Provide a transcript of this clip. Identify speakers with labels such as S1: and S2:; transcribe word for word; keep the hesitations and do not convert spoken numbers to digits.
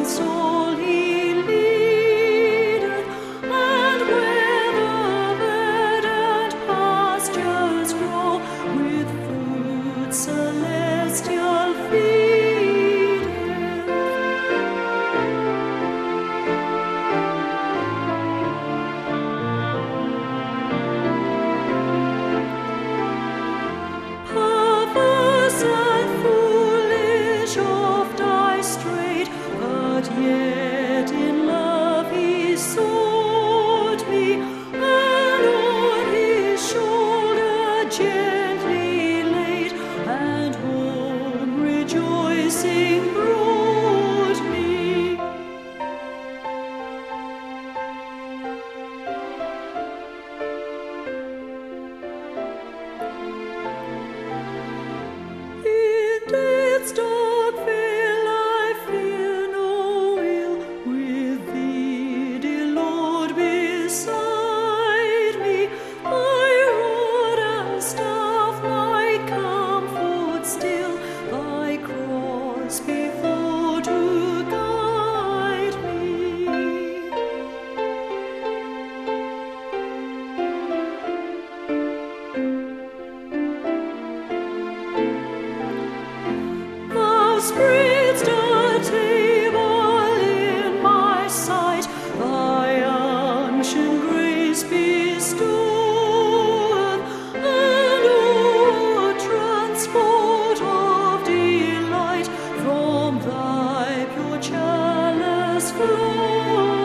S1: soul He leadeth, and where the verdant pastures grow, with fruit celestial feedeth. Perverse and foolish oft I strayed, but yet in love He sought me, and on His shoulder gently laid, and home rejoicing brought me. In death's dark vale I fear no ill, with Thee, dear Lord, beside me. Thy rod and staff my comfort still, Thy cross before to guide me. Thou spreadst a table in my sight, Thy unction grace bestoweth, and oh, transport of delight from Thy pure chalice floweth.